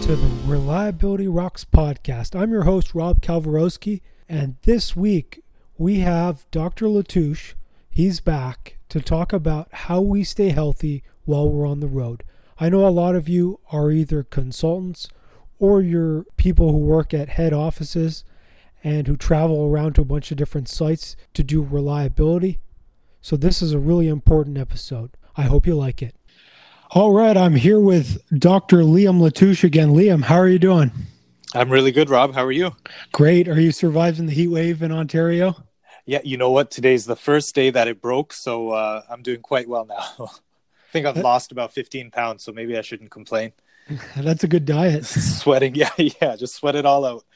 to the Reliability Rocks podcast. I'm your host, Rob Kalwarowski, and this week we have Dr. Latouche. He's back to talk about how we stay healthy while we're on the road. I know a lot of you are either consultants or you're people who work at head offices and who travel around to a bunch of different sites to do reliability. So this is a really important episode. I hope you like it. All right, I'm here with Dr. Liam Latouche again. Liam, how are you doing? I'm really good, Rob. How are you? Great. Are you surviving the heat wave in Ontario? Yeah, you know what? Today's the first day that it broke, so I'm doing quite well now. I think I've lost about 15 pounds, so maybe I shouldn't complain. That's a good diet. Sweating, yeah, just sweat it all out.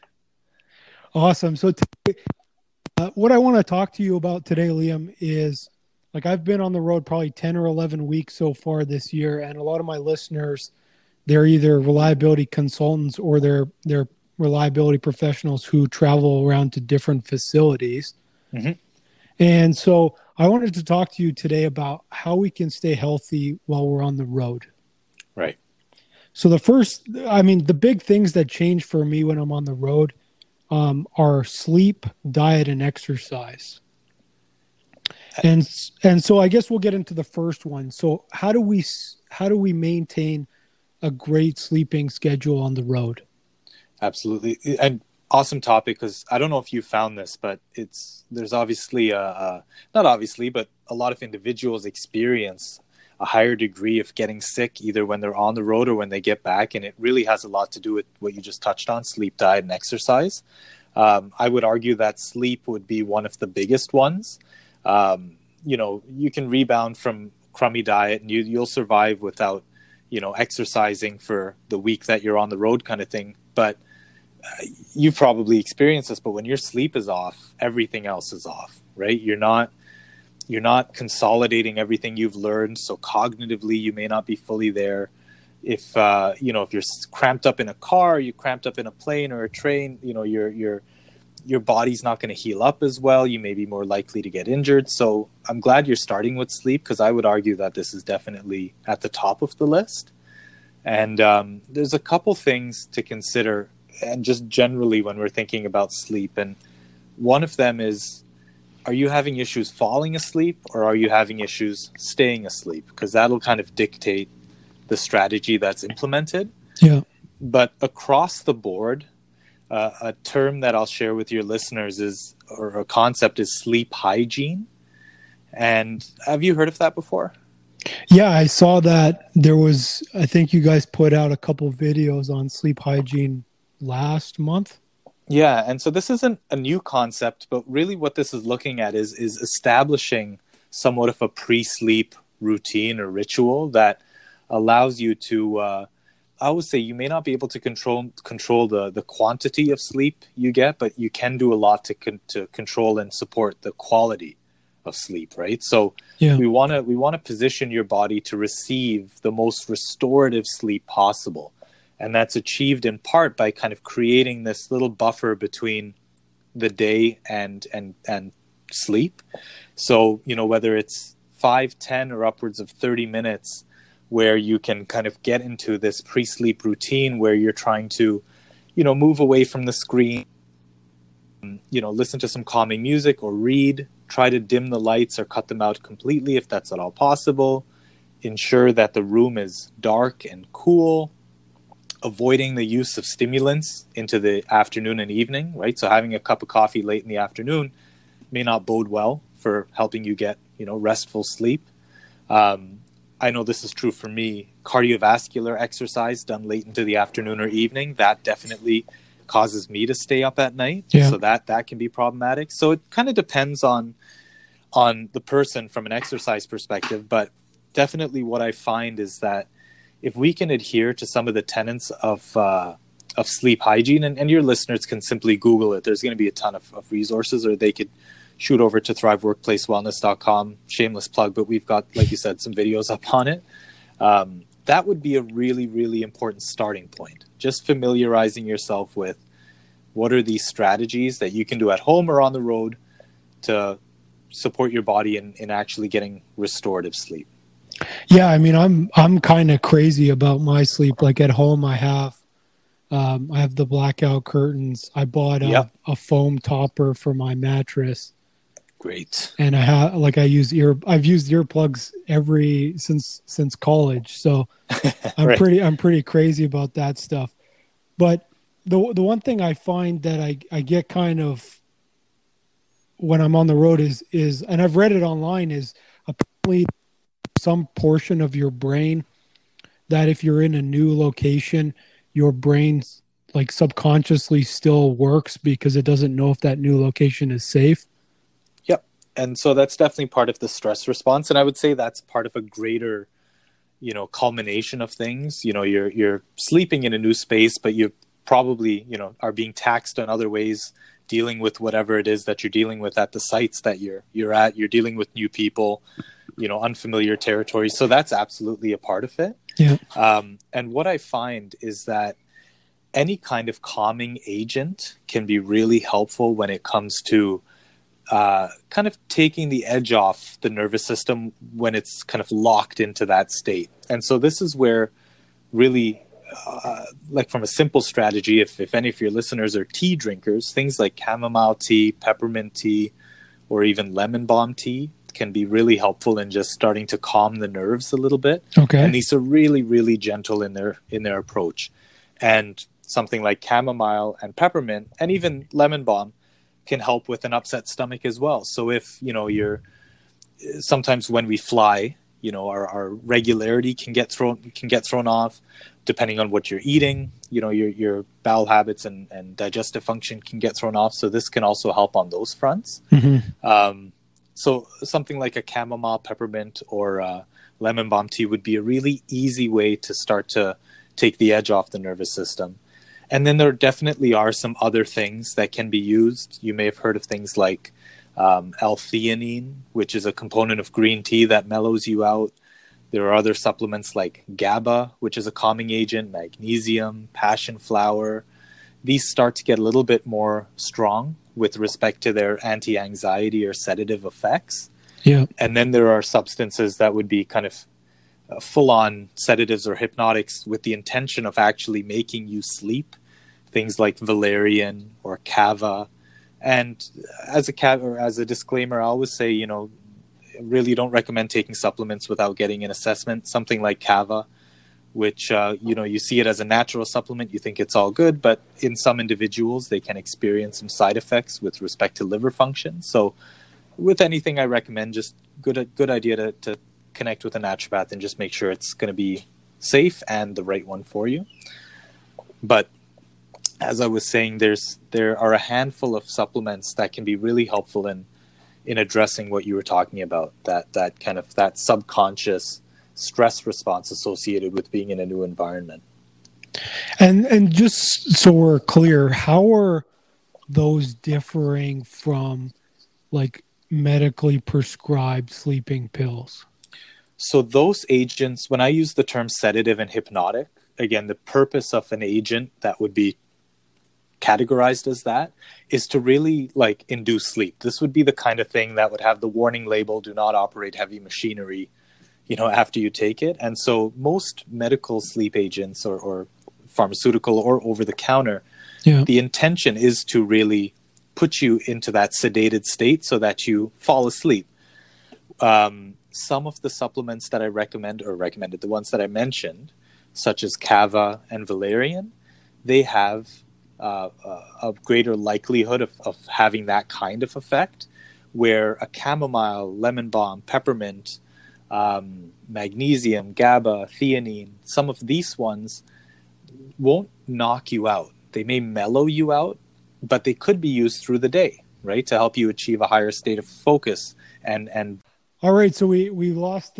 Awesome. So today, what I want to talk to you about today, Liam, is I've been on the road probably 10 or 11 weeks so far this year, and a lot of my listeners, they're either reliability consultants or they're reliability professionals who travel around to different facilities. Mm-hmm. And so I wanted to talk to you today about how we can stay healthy while we're on the road. Right. So the big things that change for me when I'm on the road are sleep, diet, and exercise. And so I guess we'll get into the first one. So how do we maintain a great sleeping schedule on the road? Absolutely. And awesome topic, because I don't know if you found this, but there's obviously not obviously, but a lot of individuals experience a higher degree of getting sick either when they're on the road or when they get back. And it really has a lot to do with what you just touched on, sleep, diet, and exercise. I would argue that sleep would be one of the biggest ones. You can rebound from crummy diet and you'll survive without, exercising for the week that you're on the road kind of thing. But you've probably experienced this, but when your sleep is off, everything else is off, right? You're not consolidating everything you've learned. So cognitively, you may not be fully there. If you're cramped up in a car, you're cramped up in a plane or a train, your body's not going to heal up as well. You may be more likely to get injured. So I'm glad you're starting with sleep, because I would argue that this is definitely at the top of the list. And there's a couple things to consider, and just generally when we're thinking about sleep. And one of them is, are you having issues falling asleep or are you having issues staying asleep? Because that'll kind of dictate the strategy that's implemented. Yeah. But across the board, a term that I'll share with your listeners or a concept is sleep hygiene. And have you heard of that before? Yeah, I saw that I think you guys put out a couple videos on sleep hygiene last month. Yeah, and so this isn't a new concept, but really what this is looking at is establishing somewhat of a pre-sleep routine or ritual that allows you to I would say you may not be able to control the quantity of sleep you get, but you can do a lot to control and support the quality of sleep, right? So yeah. we want to position your body to receive the most restorative sleep possible. And that's achieved in part by kind of creating this little buffer between the day and sleep. So, whether it's 5, 10 or upwards of 30 minutes where you can kind of get into this pre-sleep routine where you're trying to, move away from the screen, listen to some calming music or read, try to dim the lights or cut them out completely if that's at all possible, ensure that the room is dark and cool, avoiding the use of stimulants into the afternoon and evening, right? So having a cup of coffee late in the afternoon may not bode well for helping you get, restful sleep. I know this is true for me. Cardiovascular exercise done late into the afternoon or evening, that definitely causes me to stay up at night. Yeah. So that can be problematic. So it kind of depends on the person from an exercise perspective. But definitely what I find is that if we can adhere to some of the tenets of sleep hygiene, and your listeners can simply Google it. There's going to be a ton of resources, or they could shoot over to thriveworkplacewellness.com. Shameless plug, but we've got, like you said, some videos up on it. That would be a really, really important starting point. Just familiarizing yourself with what are these strategies that you can do at home or on the road to support your body in actually getting restorative sleep. Yeah, I mean, I'm kind of crazy about my sleep. Like at home, I have I have the blackout curtains. I bought Yep. a foam topper for my mattress, Great. and I've used earplugs every since college. So Right. I'm pretty crazy about that stuff. But the one thing I find that I get kind of when I'm on the road is and I've read it online is apparently some portion of your brain that if you're in a new location, your brain's like subconsciously still works because it doesn't know if that new location is safe. Yep. And so that's definitely part of the stress response. And I would say that's part of a greater, culmination of things. You're sleeping in a new space, but you probably, are being taxed in other ways, dealing with whatever it is that you're dealing with at the sites that you're at. You're dealing with new people, unfamiliar territory. So that's absolutely a part of it. Yeah. And what I find is that any kind of calming agent can be really helpful when it comes to kind of taking the edge off the nervous system when it's kind of locked into that state. And so this is where really, like from a simple strategy, if any of your listeners are tea drinkers, things like chamomile tea, peppermint tea, or even lemon balm tea can be really helpful in just starting to calm the nerves a little bit. Okay. And these are really, really gentle in their approach. And something like chamomile and peppermint and even lemon balm can help with an upset stomach as well. So if, you're sometimes when we fly, our regularity can get thrown off depending on what you're eating, your bowel habits and digestive function can get thrown off. So this can also help on those fronts. Mm-hmm. So something like a chamomile, peppermint, or lemon balm tea would be a really easy way to start to take the edge off the nervous system. And then there definitely are some other things that can be used. You may have heard of things like L-theanine, which is a component of green tea that mellows you out. There are other supplements like GABA, which is a calming agent, magnesium, passion flower. These start to get a little bit more strong with respect to their anti-anxiety or sedative effects. Yeah. And then there are substances that would be kind of full-on sedatives or hypnotics with the intention of actually making you sleep. Things like valerian or kava. And as a disclaimer, I always say, really don't recommend taking supplements without getting an assessment. Something like kava, which, you see it as a natural supplement, you think it's all good, but in some individuals, they can experience some side effects with respect to liver function. So with anything, I recommend just good idea to connect with a naturopath and just make sure it's going to be safe and the right one for you. But as I was saying, there are a handful of supplements that can be really helpful in addressing what you were talking about, that kind of that subconscious stress response associated with being in a new environment. And just so we're clear, how are those differing from like medically prescribed sleeping pills? So those agents, when I use the term sedative and hypnotic, again, the purpose of an agent that would be categorized as that is to really like induce sleep. This would be the kind of thing that would have the warning label, do not operate heavy machinery, after you take it. And so most medical sleep agents or pharmaceutical or over the counter, the intention is to really put you into that sedated state so that you fall asleep. Some of the supplements that I recommended, the ones that I mentioned, such as kava and valerian, they have a greater likelihood of having that kind of effect, where a chamomile, lemon balm, peppermint, magnesium, GABA, theanine, some of these ones won't knock you out. They may mellow you out, but they could be used through the day, right, to help you achieve a higher state of focus. And all right, so we lost,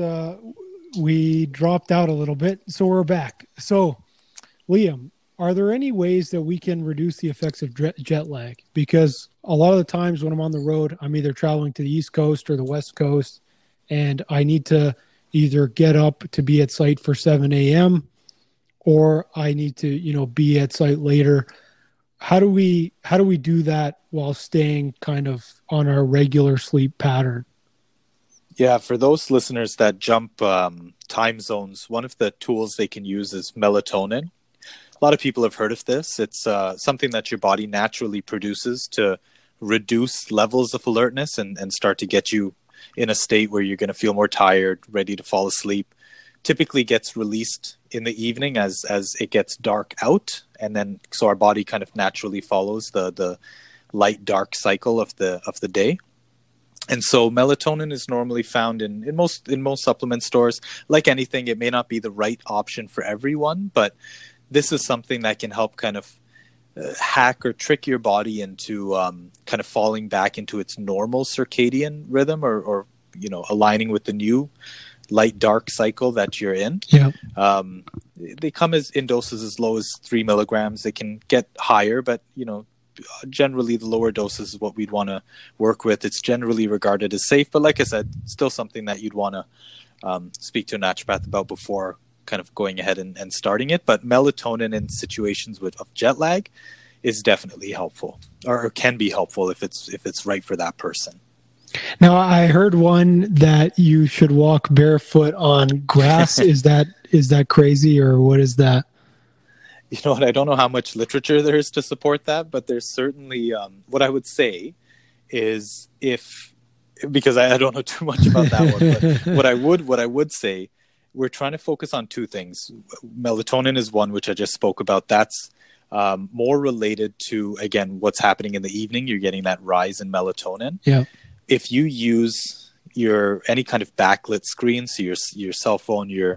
we dropped out a little bit, so we're back. So, Liam, are there any ways that we can reduce the effects of jet lag? Because a lot of the times when I'm on the road, I'm either traveling to the East Coast or the West Coast, and I need to either get up to be at site for 7 a.m. or I need to, be at site later. How do we do that while staying kind of on our regular sleep pattern? Yeah, for those listeners that jump time zones, one of the tools they can use is melatonin. A lot of people have heard of this. It's something that your body naturally produces to reduce levels of alertness and start to get you in a state where you're going to feel more tired, ready to fall asleep. Typically gets released in the evening as it gets dark out, and then so our body kind of naturally follows the light dark cycle of the day. And so melatonin is normally found in most supplement stores. Like anything, it may not be the right option for everyone, but this is something that can help kind of hack or trick your body into kind of falling back into its normal circadian rhythm, or aligning with the new light dark cycle that you're in. Yeah. They come in doses as low as 3 milligrams. They can get higher, but generally the lower doses is what we'd want to work with. It's generally regarded as safe, but like I said, still something that you'd want to speak to a naturopath about before kind of going ahead and starting it. But melatonin in situations of jet lag is definitely helpful, or can be helpful if it's right for that person. Now, I heard one that you should walk barefoot on grass. Is that crazy, or what is that? You know what? I don't know how much literature there is to support that, but there's certainly what I would say is because I don't know too much about that one, but what I would say, we're trying to focus on two things. Melatonin is one, which I just spoke about. That's more related to, again, what's happening in the evening. You're getting that rise in melatonin. Yeah. If you use any kind of backlit screen, so your cell phone, your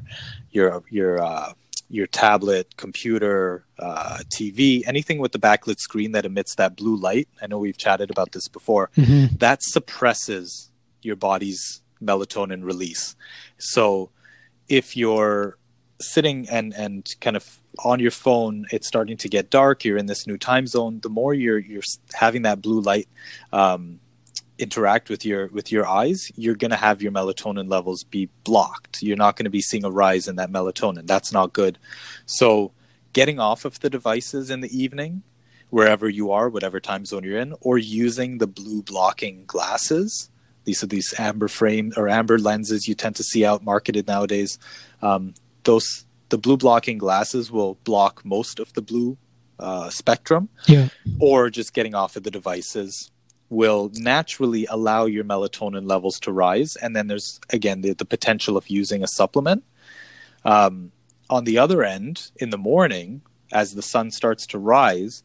tablet, computer, TV, anything with the backlit screen that emits that blue light, I know we've chatted about this before, that suppresses your body's melatonin release. So if you're sitting and kind of on your phone, it's starting to get dark, you're in this new time zone, the more you're having that blue light interact with your eyes, you're going to have your melatonin levels be blocked. You're not going to be seeing a rise in that melatonin. That's not good. So getting off of the devices in the evening, wherever you are, whatever time zone you're in, or using the blue blocking glasses. These are these amber frame or amber lenses you tend to see out marketed nowadays. The blue blocking glasses will block most of the blue spectrum. Yeah. Or just getting off of the devices will naturally allow your melatonin levels to rise. And then there's, again, the potential of using a supplement. On the other end, in the morning, as the sun starts to rise,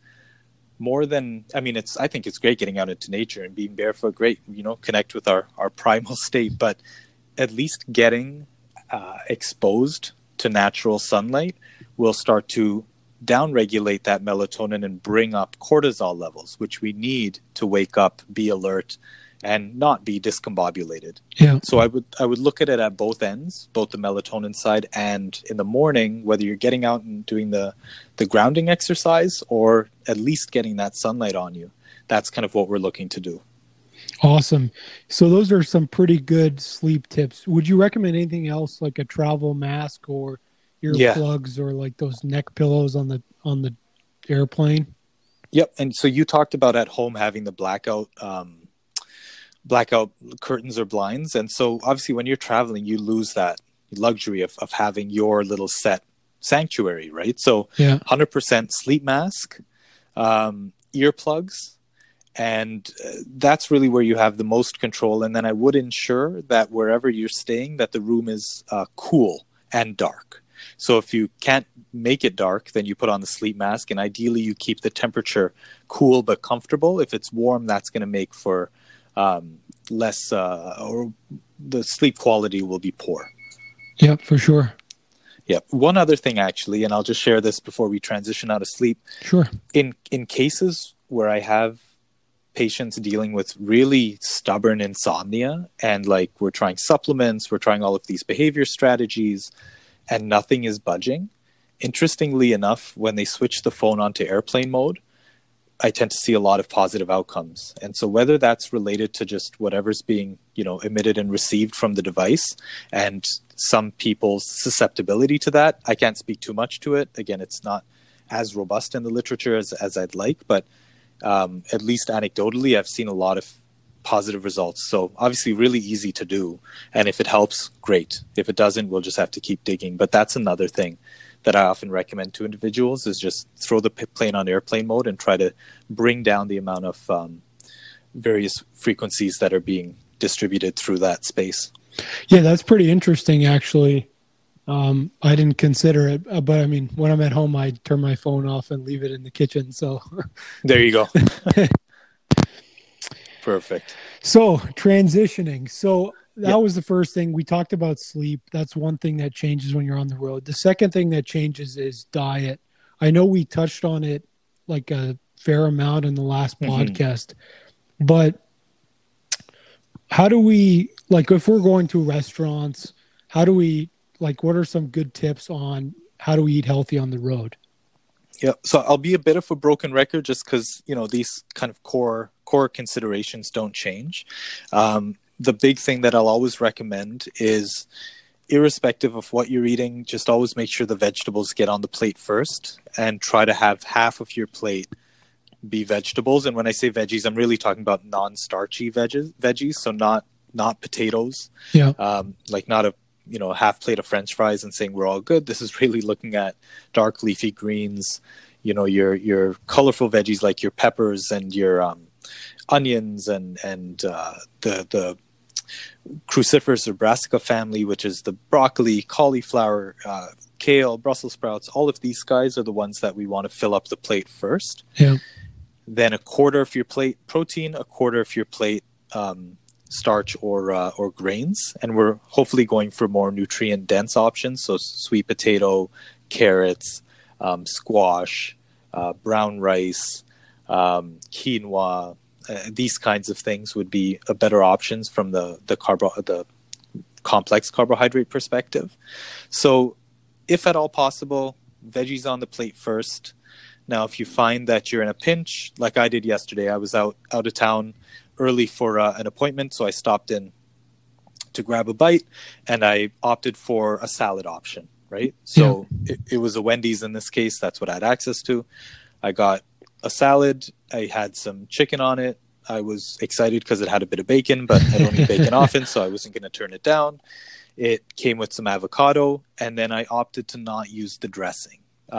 I think it's great getting out into nature and being barefoot, great, connect with our primal state, but at least getting exposed to natural sunlight will start to downregulate that melatonin and bring up cortisol levels, which we need to wake up, be alert, and not be discombobulated. Yeah. So I would look at it at both ends, both the melatonin side and in the morning, whether you're getting out and doing the grounding exercise or at least getting that sunlight on you. That's kind of what we're looking to do. Awesome. So those are some pretty good sleep tips. Would you recommend anything else, like a travel mask or earplugs or like those neck pillows on the airplane? Yep. And so you talked about at home having the blackout curtains or blinds. And so obviously when you're traveling, you lose that luxury of having your little set sanctuary, right? So 100% sleep mask, earplugs, and that's really where you have the most control. And then I would ensure that wherever you're staying, that the room is cool and dark. So if you can't make it dark, then you put on the sleep mask, and ideally you keep the temperature cool but comfortable. If it's warm, that's going to make for less, or the sleep quality will be poor. Yep, for sure. Yep. One other thing, actually, and I'll just share this before we transition out of sleep. Sure. In cases where I have patients dealing with really stubborn insomnia, and like we're trying supplements, we're trying all of these behavior strategies, and nothing is budging. Interestingly enough, when they switch the phone onto airplane mode, I tend to see a lot of positive outcomes. And so whether that's related to just whatever's being, emitted and received from the device, and some people's susceptibility to that, I can't speak too much to it. Again, it's not as robust in the literature as I'd like, but at least anecdotally, I've seen a lot of positive results. So obviously really easy to do. And if it helps, great. If it doesn't, we'll just have to keep digging. But that's another thing that I often recommend to individuals is just throw the plane on airplane mode and try to bring down the amount of various frequencies that are being distributed through that space. Yeah, that's pretty interesting, actually. I didn't consider it, but I mean, when I'm at home, I turn my phone off and leave it in the kitchen. So there you go. Perfect. So transitioning. So that was the first thing. We talked about sleep. That's one thing that changes when you're on the road. The second thing that changes is diet. I know we touched on it like a fair amount in the last podcast, but how do we, like, if we're going to restaurants, how do we, like, what are some good tips on how do we eat healthy on the road? Yeah, so I'll be a bit of a broken record just because, these kind of core considerations don't change. The big thing that I'll always recommend is, irrespective of what you're eating, just always make sure the vegetables get on the plate first and try to have half of your plate be vegetables. And when I say veggies, I'm really talking about non-starchy veggies, so not potatoes. Yeah. Like not a half plate of French fries and saying we're all good. This is really looking at dark leafy greens, your colorful veggies like your peppers and your onions and the cruciferous or brassica family, which is the broccoli, cauliflower, kale, Brussels sprouts. All of these guys are the ones that we want to fill up the plate first. Yeah. Then a quarter of your plate protein, a quarter of your plate starch or grains, and we're hopefully going for more nutrient dense options. So sweet potato, carrots, squash, brown rice, quinoa. These kinds of things would be a better options from the complex carbohydrate perspective. So if at all possible, veggies on the plate first. Now, if you find that you're in a pinch, like I did yesterday, I was out of town early for an appointment, so I stopped in to grab a bite, and I opted for a salad option, right? So it was a Wendy's in this case. That's what I had access to. I got a salad. I had some chicken on it. I was excited because it had a bit of bacon, but I don't eat bacon often, so I wasn't going to turn it down. It came with some avocado, and then I opted to not use the dressing.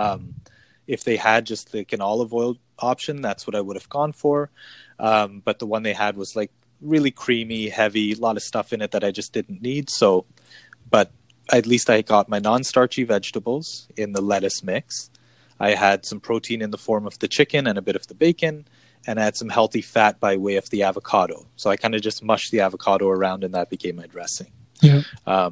If they had just like an olive oil option, that's what I would have gone for. But the one they had was like really creamy, heavy, a lot of stuff in it that I just didn't need. So, but at least I got my non-starchy vegetables in the lettuce mix. I had some protein in the form of the chicken and a bit of the bacon, and I had some healthy fat by way of the avocado. So I kind of just mushed the avocado around, and that became my dressing. Yeah.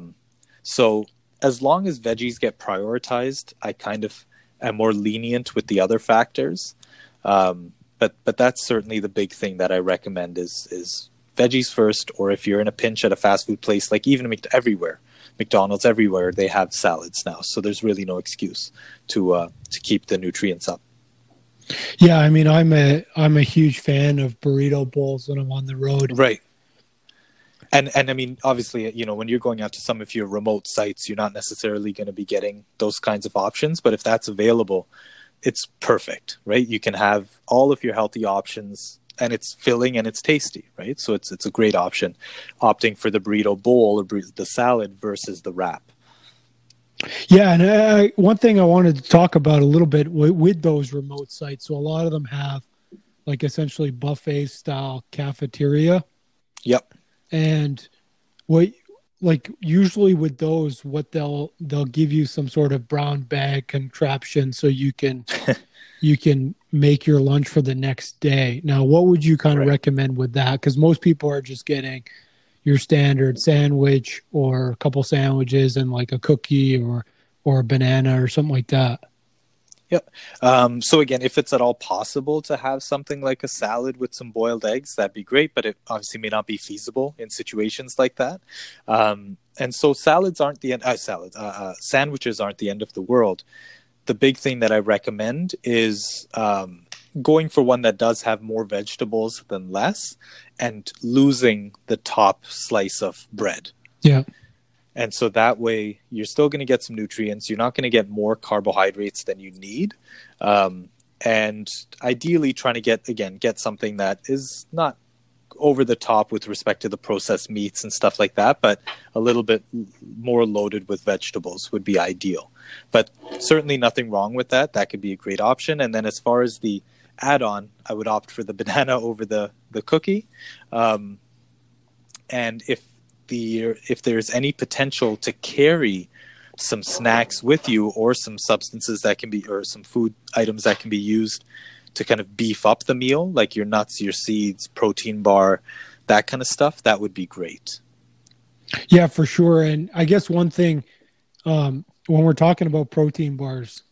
So as long as veggies get prioritized, I kind of am more lenient with the other factors. But that's certainly the big thing that I recommend is veggies first, or if you're in a pinch at a fast food place, like even everywhere, McDonald's, everywhere, they have salads now. So there's really no excuse to keep the nutrients up. Yeah, I mean, I'm a huge fan of burrito bowls when I'm on the road. Right. And I mean, obviously, when you're going out to some of your remote sites, you're not necessarily going to be getting those kinds of options. But if that's available, it's perfect, right? You can have all of your healthy options, and it's filling and it's tasty, right? So it's a great option, opting for the burrito bowl or the salad versus the wrap. Yeah, and one thing I wanted to talk about a little bit with those remote sites. So a lot of them have like essentially buffet style cafeteria. Yep. And usually with those, what they'll give you some sort of brown bag contraption so you can make your lunch for the next day. Now, what would you kind of recommend with that? Because most people are just getting your standard sandwich or a couple sandwiches and like a cookie or a banana or something like that. Yep. So again, if it's at all possible to have something like a salad with some boiled eggs, that'd be great, but it obviously may not be feasible in situations like that. And so salads aren't the end. Sandwiches aren't the end of the world. The big thing that I recommend is going for one that does have more vegetables than less, and losing the top slice of bread. Yeah. And so that way you're still going to get some nutrients. You're not going to get more carbohydrates than you need. And ideally trying to get something that is not over the top with respect to the processed meats and stuff like that, but a little bit more loaded with vegetables would be ideal. But certainly nothing wrong with that. That could be a great option. And then as far as the add-on, I would opt for the banana over the cookie. And if there's any potential to carry some snacks with you, or some substances that can be, or some food items that can be used to kind of beef up the meal, like your nuts, your seeds, protein bar, that kind of stuff, that would be great. Yeah, for sure. And I guess one thing, when we're talking about protein bars,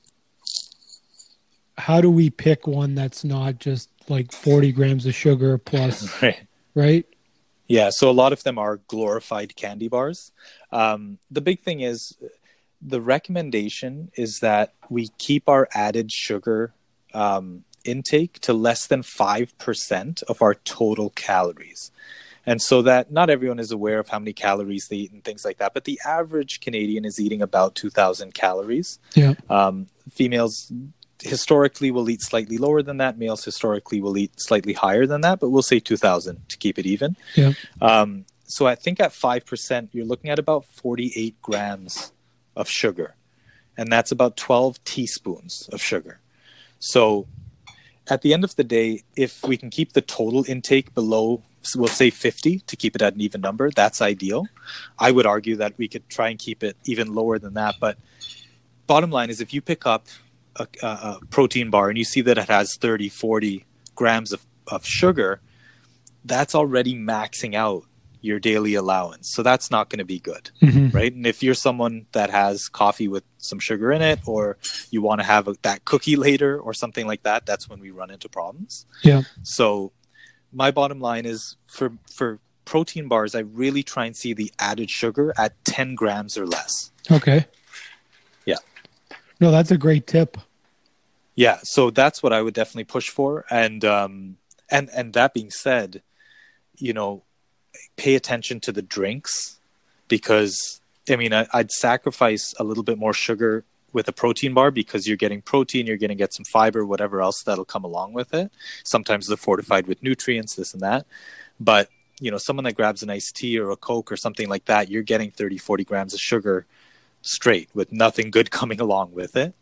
how do we pick one that's not just like 40 grams of sugar plus, right? Yeah, so a lot of them are glorified candy bars. The big thing is, the recommendation is that we keep our added sugar intake to less than 5% of our total calories. And so that not everyone is aware of how many calories they eat and things like that, but the average Canadian is eating about 2,000 calories. Yeah. Females historically will eat slightly lower than that. Males historically will eat slightly higher than that, but we'll say 2,000 to keep it even. Yeah. So I think at 5%, you're looking at about 48 grams of sugar, and that's about 12 teaspoons of sugar. So at the end of the day, if we can keep the total intake below, we'll say 50 to keep it at an even number, that's ideal. I would argue that we could try and keep it even lower than that. But bottom line is, if you pick up a protein bar and you see that it has 30, 40 grams of sugar, that's already maxing out your daily allowance. So that's not going to be good, right? And if you're someone that has coffee with some sugar in it, or you want to have that cookie later or something like that, that's when we run into problems. Yeah. So my bottom line is, for protein bars, I really try and see the added sugar at 10 grams or less. Okay. Yeah. No, that's a great tip. Yeah. So that's what I would definitely push for. And that being said, pay attention to the drinks, because I'd sacrifice a little bit more sugar with a protein bar, because you're getting protein, you're going to get some fiber, whatever else that'll come along with it. Sometimes they're fortified with nutrients, this and that. But, someone that grabs an iced tea or a Coke or something like that, you're getting 30, 40 grams of sugar straight with nothing good coming along with it.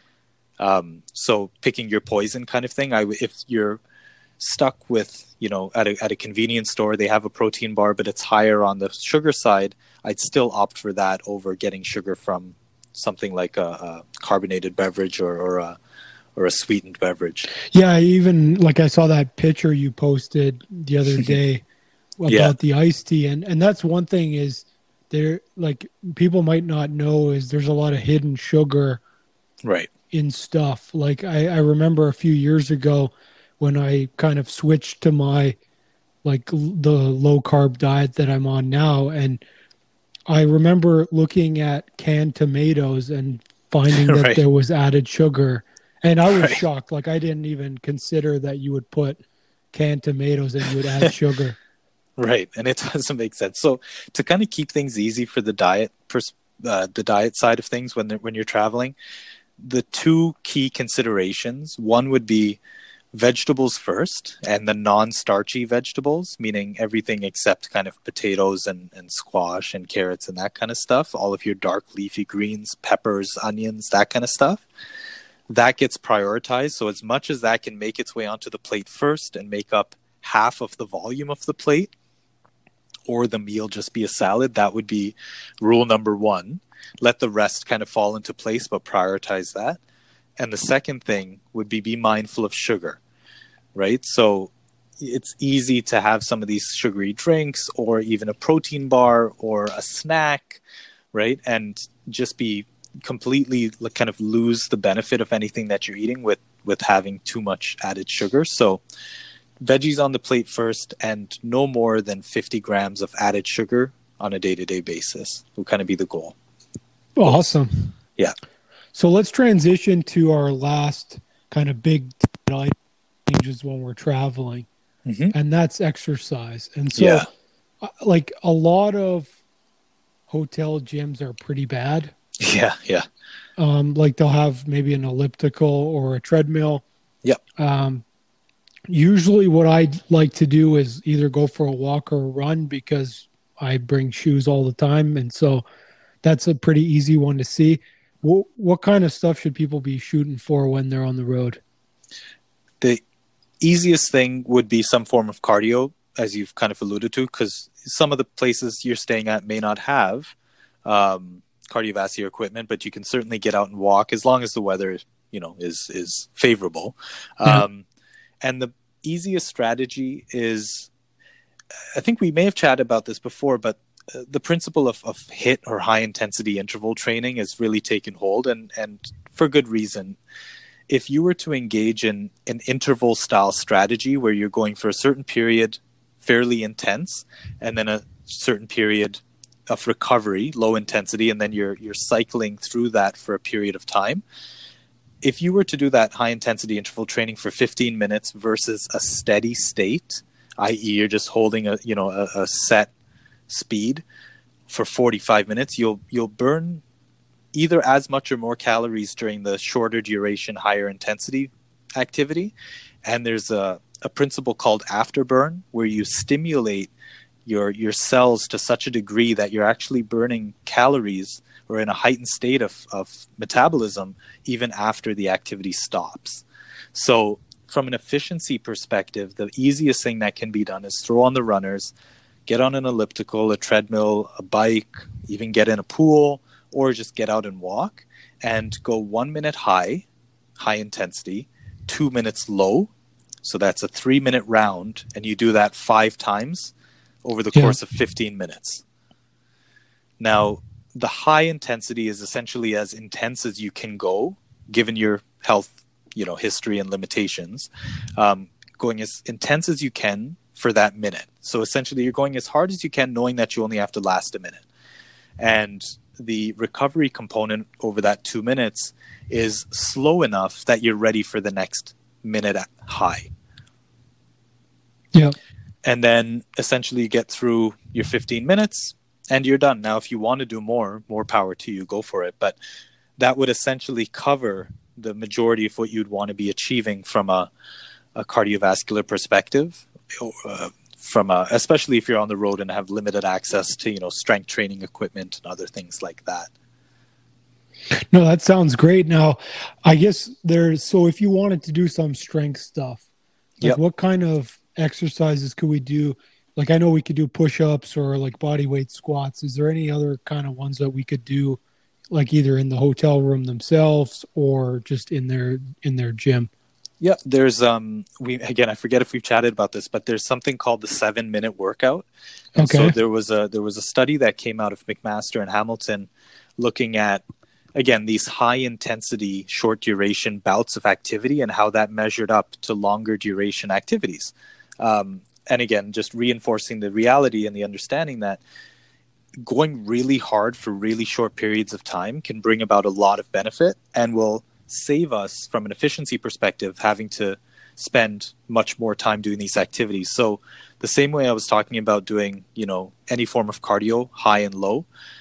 So picking your poison kind of thing. If you're stuck with, at a convenience store, they have a protein bar, but it's higher on the sugar side, I'd still opt for that over getting sugar from something like a carbonated beverage or a sweetened beverage. Yeah, even like I saw that picture you posted the other day about the iced tea, and that's one thing is there, like, people might not know, is there's a lot of hidden sugar right in stuff. Like I remember a few years ago when I kind of switched to my, like, the low carb diet that I'm on now, and I remember looking at canned tomatoes and finding that there was added sugar, and I was shocked. Like, I didn't even consider that you would put canned tomatoes and you would add sugar. Right, and it doesn't make sense. So to kind of keep things easy for the diet side of things when you're traveling, the two key considerations, one would be vegetables first, and the non-starchy vegetables, meaning everything except kind of potatoes and squash and carrots and that kind of stuff, all of your dark leafy greens, peppers, onions, that kind of stuff, that gets prioritized. So as much as that can make its way onto the plate first and make up half of the volume of the plate, or the meal just be a salad, that would be rule number one. Let the rest kind of fall into place, but prioritize that. And the second thing would be mindful of sugar, right? So it's easy to have some of these sugary drinks or even a protein bar or a snack, right? And just be completely kind of lose the benefit of anything that you're eating with having too much added sugar. So veggies on the plate first, and no more than 50 grams of added sugar on a day-to-day basis will kind of be the goal. Awesome. Yeah. So let's transition to our last kind of big changes when we're traveling, and that's exercise. And so, like, a lot of hotel gyms are pretty bad. Yeah. Like, they'll have maybe an elliptical or a treadmill. Yep. Usually what I like to do is either go for a walk or a run because I bring shoes all the time. And so that's a pretty easy one to see. What kind of stuff should people be shooting for when they're on the road? The easiest thing would be some form of cardio, as you've kind of alluded to, because some of the places you're staying at may not have cardiovascular equipment, but you can certainly get out and walk as long as the weather, is favorable. Yeah. And the easiest strategy is, I think we may have chatted about this before, but the principle of HIIT or high intensity interval training has really taken hold, and for good reason. If you were to engage in an interval style strategy where you're going for a certain period fairly intense and then a certain period of recovery, low intensity, and then you're cycling through that for a period of time. If you were to do that high intensity interval training for 15 minutes versus a steady state, i.e. you're just holding a set speed for 45 minutes, you'll burn either as much or more calories during the shorter duration, higher intensity activity. And there's a principle called afterburn, where you stimulate your cells to such a degree that you're actually burning calories or in a heightened state of metabolism even after the activity stops. So from an efficiency perspective, the easiest thing that can be done is throw on the runners, get on an elliptical, a treadmill, a bike, even get in a pool, or just get out and walk and go 1 minute high intensity, 2 minutes low. So that's a 3-minute round. And you do that 5 times over the course of 15 minutes. Now, the high intensity is essentially as intense as you can go, given your health, history and limitations, going as intense as you can for that minute. So essentially you're going as hard as you can, knowing that you only have to last a minute. And the recovery component over that 2 minutes is slow enough that you're ready for the next minute high. Yeah. And then essentially you get through your 15 minutes and you're done. Now, if you want to do more power to you, go for it. But that would essentially cover the majority of what you'd want to be achieving from a cardiovascular perspective, especially if you're on the road and have limited access to, strength training equipment and other things like that. No, that sounds great. Now, I guess so if you wanted to do some strength stuff, what kind of exercises could we do? Like, I know we could do push-ups or like body weight squats. Is there any other kind of ones that we could do, like either in the hotel room themselves or just in their gym? Yeah, there's I forget if we've chatted about this, but there's something called the 7-minute workout. And okay. So there was a study that came out of McMaster and Hamilton looking at, again, these high intensity, short duration bouts of activity and how that measured up to longer duration activities. And again, just reinforcing the reality and the understanding that going really hard for really short periods of time can bring about a lot of benefit and will save us from an efficiency perspective having to spend much more time doing these activities. So the same way I was talking about doing, any form of cardio, high and low,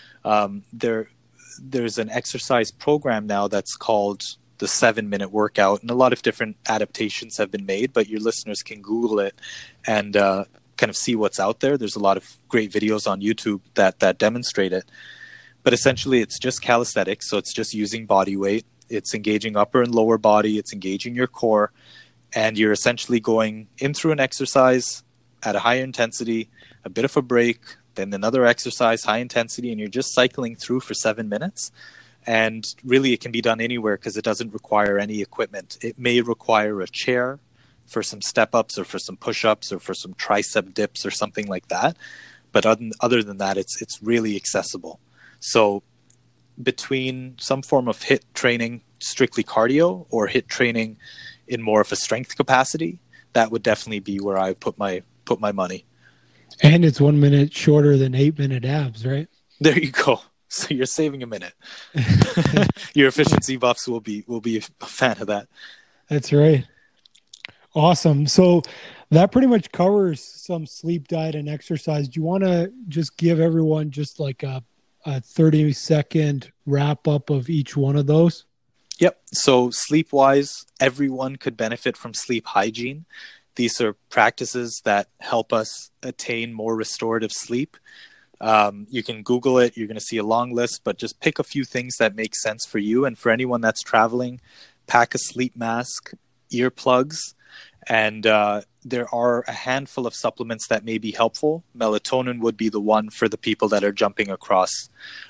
there's an exercise program now that's called the 7-minute workout, and a lot of different adaptations have been made, but your listeners can Google it and kind of see what's out there. There's a lot of great videos on YouTube that demonstrate it. But essentially, it's just calisthenics, so it's just using body weight. It's engaging upper and lower body. It's engaging your core. And you're essentially going in through an exercise at a higher intensity, a bit of a break, then another exercise, high intensity, and you're just cycling through for 7 minutes. And really, it can be done anywhere because it doesn't require any equipment. It may require a chair for some step-ups or for some push-ups or for some tricep dips or something like that. But other than that, it's really accessible. So between some form of HIIT training, strictly cardio, or HIIT training in more of a strength capacity, that would definitely be where I put my money. And it's 1 minute shorter than 8-minute abs, right? There you go. So you're saving a minute. Your efficiency buffs will be a fan of that. That's right. Awesome. So that pretty much covers some sleep, diet, and exercise. Do you want to just give everyone just like a 30-second wrap up of each one of those? Yep. So sleep-wise, everyone could benefit from sleep hygiene. These are practices that help us attain more restorative sleep. You can Google it. You're going to see a long list, but just pick a few things that make sense for you. And for anyone that's traveling, pack a sleep mask, earplugs, and there are a handful of supplements that may be helpful. Melatonin would be the one for the people that are jumping across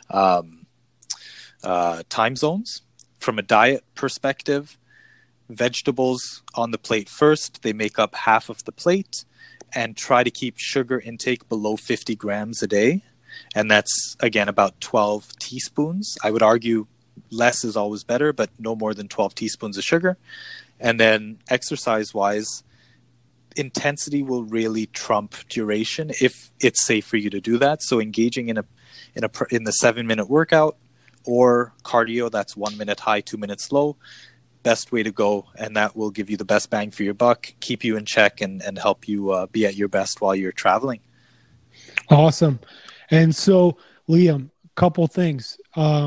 time zones. From a diet perspective, vegetables on the plate first. They make up half of the plate. And try to keep sugar intake below 50 grams a day. And that's, again, about 12 teaspoons. I would argue less is always better, but no more than 12 teaspoons of sugar. And then exercise-wise, intensity will really trump duration if it's safe for you to do that. So engaging in the 7-minute workout or cardio, that's 1 minute high, 2 minutes low, best way to go, and that will give you the best bang for your buck, keep you in check, and help you be at your best while you're traveling. Awesome. And so, Liam, a couple things.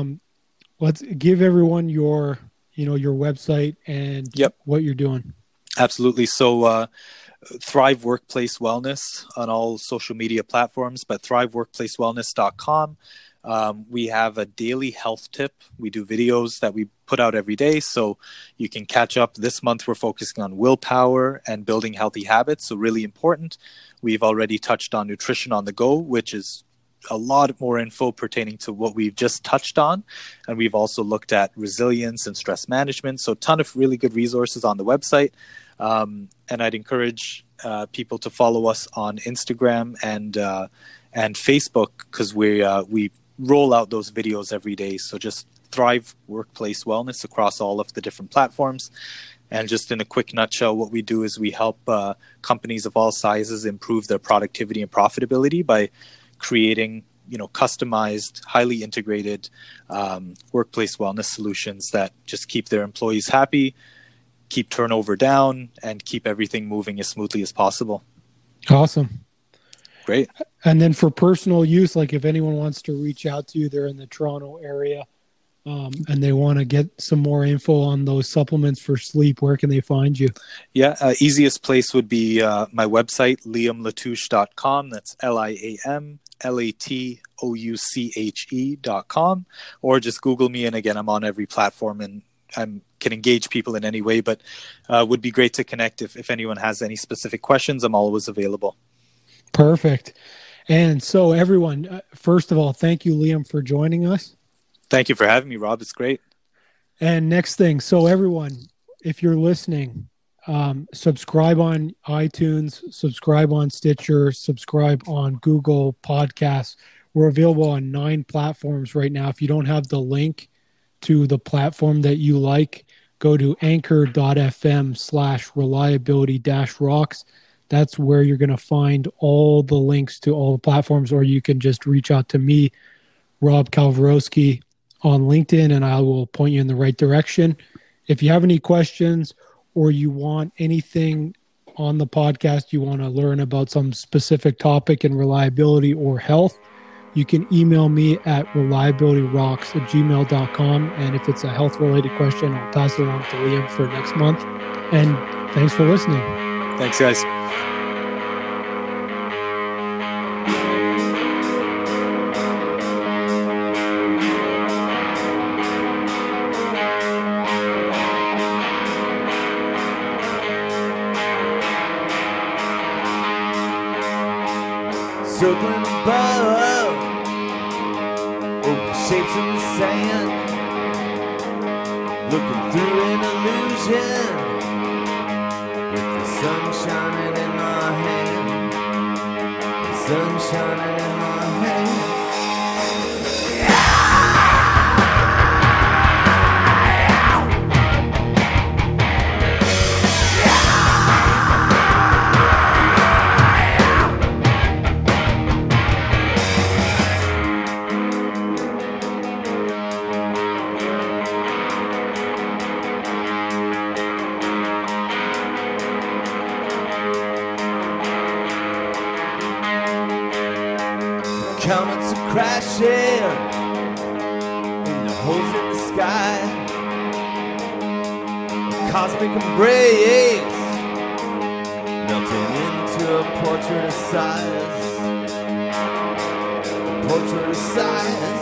Let's give everyone your website and what you're doing. Absolutely. So Thrive Workplace Wellness on all social media platforms, but thriveworkplacewellness.com. We have a daily health tip. We do videos that we put out every day, so you can catch up. This month, we're focusing on willpower and building healthy habits, so really important. We've already touched on nutrition on the go, which is a lot more info pertaining to what we've just touched on. And we've also looked at resilience and stress management, so a ton of really good resources on the website. And I'd encourage people to follow us on Instagram and Facebook, because we roll out those videos every day. So just Thrive Workplace Wellness across all of the different platforms. And just in a quick nutshell, what we do is we help companies of all sizes improve their productivity and profitability by creating, customized, highly integrated workplace wellness solutions that just keep their employees happy, keep turnover down, and keep everything moving as smoothly as possible. Awesome. Great. And then for personal use, like if anyone wants to reach out to you, they're in the Toronto area, and they want to get some more info on those supplements for sleep, where can they find you? Yeah, easiest place would be my website, liamlatouche.com. That's liamlatouche.com. Or just Google me, and again, I'm on every platform, and I can engage people in any way, but would be great to connect. If anyone has any specific questions, I'm always available. Perfect. And so everyone, first of all, thank you, Liam, for joining us. Thank you for having me, Rob. It's great. And next thing, so everyone, if you're listening, subscribe on iTunes, subscribe on Stitcher, subscribe on Google Podcasts. We're available on 9 platforms right now. If you don't have the link to the platform that you like, go to anchor.fm/reliability-rocks. That's where you're going to find all the links to all the platforms, or you can just reach out to me, Rob Kalwarowski, on LinkedIn, and I will point you in the right direction. If you have any questions or you want anything on the podcast, you want to learn about some specific topic in reliability or health, you can email me at reliabilityrocks@gmail.com. And if it's a health-related question, I'll pass it along to Liam for next month. And thanks for listening. Thanks, guys. Circling above, over shapes in the sand, looking through an illusion, with the sun shining in my hand, the sun shining in my hand. Comets are crashing in the holes in the sky. A cosmic embrace, no portrait of size. Portrait of size.